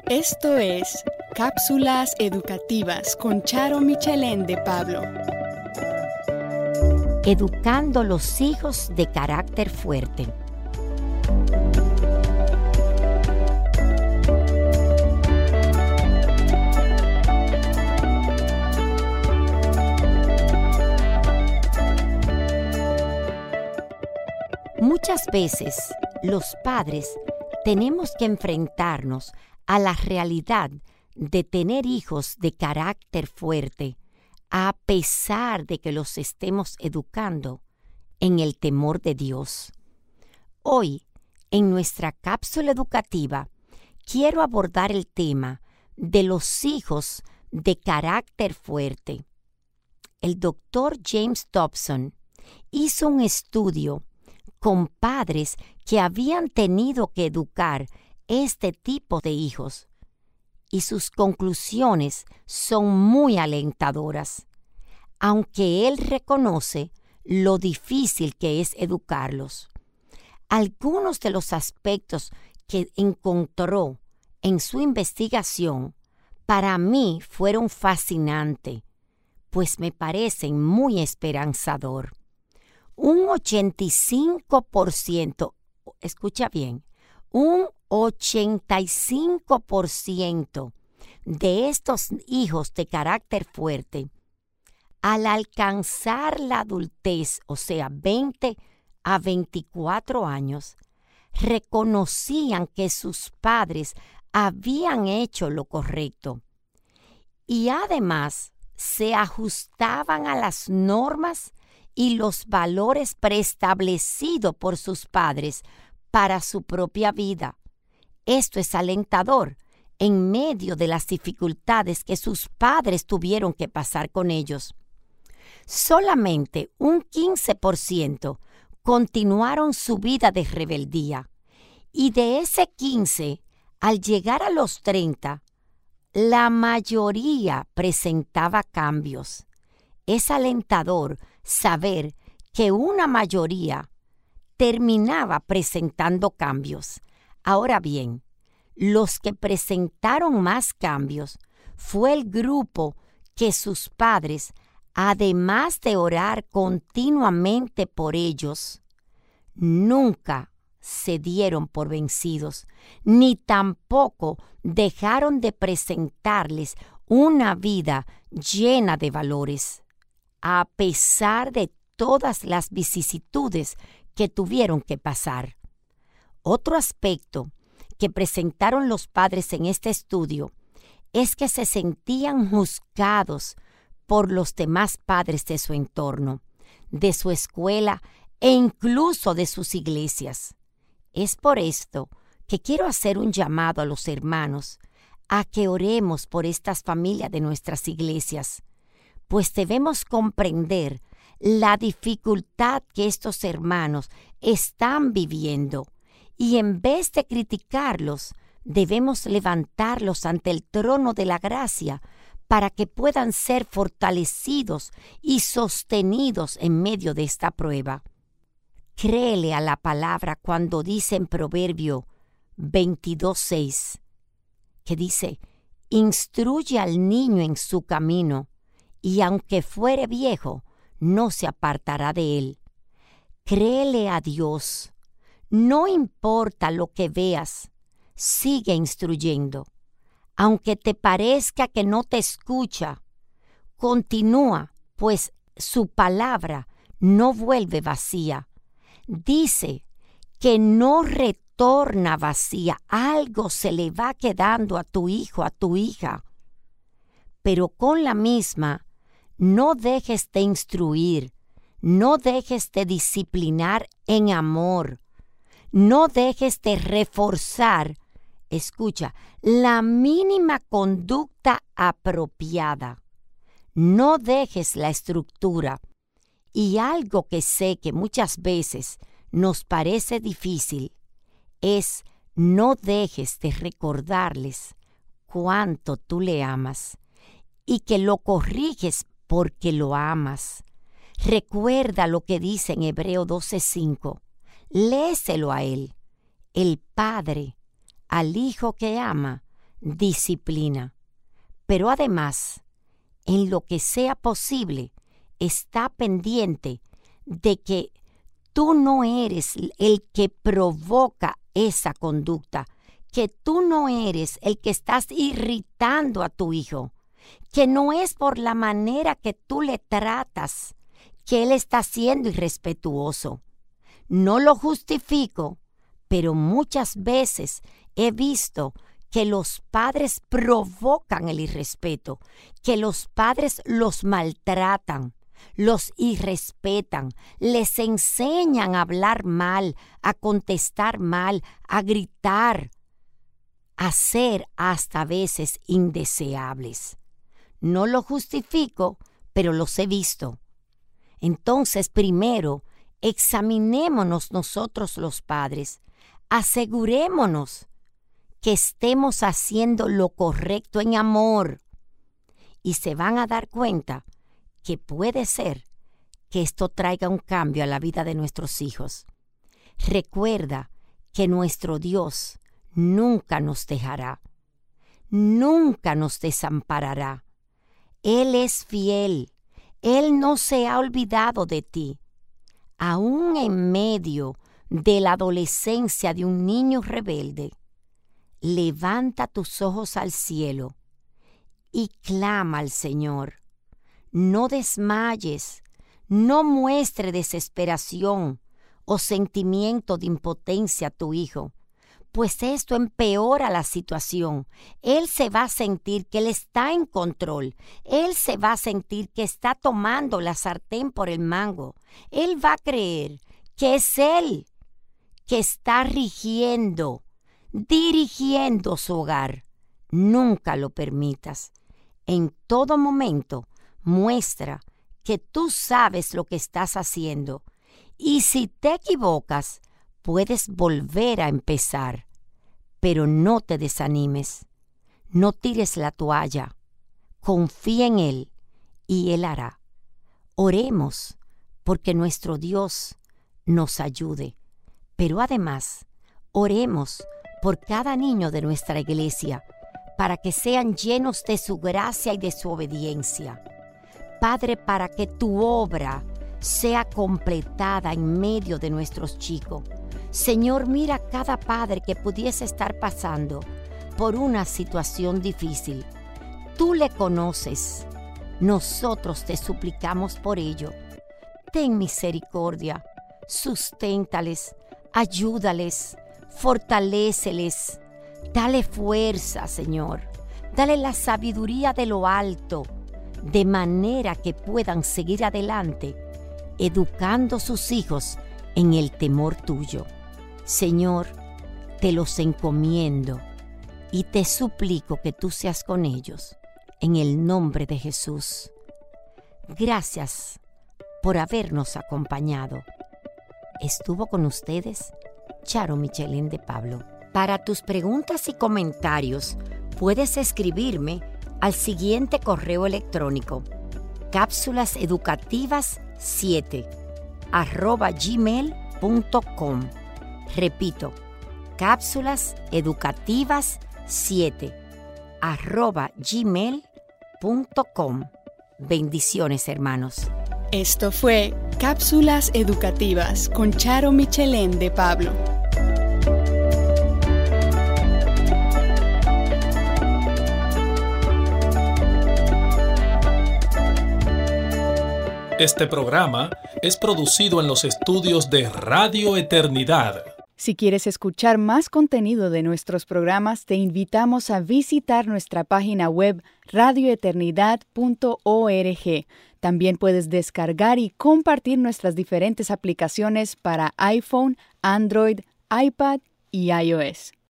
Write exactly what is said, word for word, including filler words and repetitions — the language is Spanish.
Esto es Cápsulas Educativas con Charo Michelén de Pablo. Educando los hijos de carácter fuerte. Muchas veces los padres tenemos que enfrentarnos a la realidad de tener hijos de carácter fuerte, a pesar de que los estemos educando en el temor de Dios. Hoy, en nuestra cápsula educativa, quiero abordar el tema de los hijos de carácter fuerte. El doctor James Dobson hizo un estudio con padres que habían tenido que educar este tipo de hijos, y sus conclusiones son muy alentadoras, aunque él reconoce lo difícil que es educarlos. Algunos de los aspectos que encontró en su investigación para mí fueron fascinantes, pues me parecen muy esperanzador. Un ochenta y cinco por ciento, escucha bien, un ochenta y cinco por ciento de estos hijos de carácter fuerte, al alcanzar la adultez, o sea, veinte a veinticuatro años, reconocían que sus padres habían hecho lo correcto y además se ajustaban a las normas y los valores preestablecidos por sus padres para su propia vida. Esto es alentador en medio de las dificultades que sus padres tuvieron que pasar con ellos. Solamente un quince por ciento continuaron su vida de rebeldía, y de ese quince, al llegar a los treinta, la mayoría presentaba cambios. Es alentador saber que una mayoría terminaba presentando cambios. Ahora bien, los que presentaron más cambios fue el grupo que sus padres, además de orar continuamente por ellos, nunca se dieron por vencidos, ni tampoco dejaron de presentarles una vida llena de valores, a pesar de todas las vicisitudes que tuvieron que pasar. Otro aspecto que presentaron los padres en este estudio es que se sentían juzgados por los demás padres de su entorno, de su escuela e incluso de sus iglesias. Es por esto que quiero hacer un llamado a los hermanos a que oremos por estas familias de nuestras iglesias, pues debemos comprender la dificultad que estos hermanos están viviendo, y en vez de criticarlos, debemos levantarlos ante el trono de la gracia para que puedan ser fortalecidos y sostenidos en medio de esta prueba. Créele a la palabra cuando dice en Proverbio veintidós seis, que dice: instruye al niño en su camino, y aunque fuere viejo, no se apartará de él. Créele a Dios. No importa lo que veas, sigue instruyendo. Aunque te parezca que no te escucha, continúa, pues su palabra no vuelve vacía. Dice que no retorna vacía. Algo se le va quedando a tu hijo, a tu hija. Pero con la misma, no dejes de instruir, no dejes de disciplinar en amor, no dejes de reforzar, escucha, la mínima conducta apropiada. No dejes la estructura. Y algo que sé que muchas veces nos parece difícil es no dejes de recordarles cuánto tú le amas y que lo corriges porque lo amas. Recuerda lo que dice en Hebreo doce cinco. Léeselo a él. El Padre al hijo que ama disciplina. Pero además, en lo que sea posible, está pendiente de que tú no eres el que provoca esa conducta, que tú no eres el que estás irritando a tu hijo, que no es por la manera que tú le tratas que él está siendo irrespetuoso. No lo justifico, pero muchas veces he visto que los padres provocan el irrespeto, que los padres los maltratan, los irrespetan, les enseñan a hablar mal, a contestar mal, a gritar, a ser hasta veces indeseables. No lo justifico, pero los he visto. Entonces, primero, examinémonos nosotros los padres, asegurémonos que estemos haciendo lo correcto en amor, y se van a dar cuenta que puede ser que esto traiga un cambio a la vida de nuestros hijos. Recuerda que nuestro Dios nunca nos dejará, nunca nos desamparará. Él es fiel, Él no se ha olvidado de ti. Aún en medio de la adolescencia de un niño rebelde, levanta tus ojos al cielo y clama al Señor. No desmayes, no muestre desesperación o sentimiento de impotencia a tu hijo, pues esto empeora la situación. Él se va a sentir que Él está en control. Él se va a sentir que está tomando la sartén por el mango. Él va a creer que es Él que está rigiendo, dirigiendo su hogar. Nunca lo permitas. En todo momento, muestra que tú sabes lo que estás haciendo. Y si te equivocas, puedes volver a empezar. Pero no te desanimes. No tires la toalla. Confía en Él y Él hará. Oremos porque nuestro Dios nos ayude. Pero además, oremos por cada niño de nuestra iglesia, para que sean llenos de su gracia y de su obediencia. Padre, para que tu obra sea completada en medio de nuestros chicos. Señor, mira a cada padre que pudiese estar pasando por una situación difícil. Tú le conoces. Nosotros te suplicamos por ello. Ten misericordia, susténtales, ayúdales, fortaléceles, dale fuerza, Señor. Dale la sabiduría de lo alto, de manera que puedan seguir adelante, educando sus hijos en el temor tuyo. Señor, te los encomiendo y te suplico que tú seas con ellos, en el nombre de Jesús. Gracias por habernos acompañado. Estuvo con ustedes Charo Michelén de Pablo. Para tus preguntas y comentarios, puedes escribirme al siguiente correo electrónico: cápsulas educativas siete arroba gmail punto com. Repito, cápsulas educativas siete arroba gmail punto com. Bendiciones, hermanos. Esto fue Cápsulas Educativas con Charo Michelén de Pablo. Este programa es producido en los estudios de Radio Eternidad. Si quieres escuchar más contenido de nuestros programas, te invitamos a visitar nuestra página web radio eternidad punto org. También puedes descargar y compartir nuestras diferentes aplicaciones para iPhone, Android, iPad y iOS.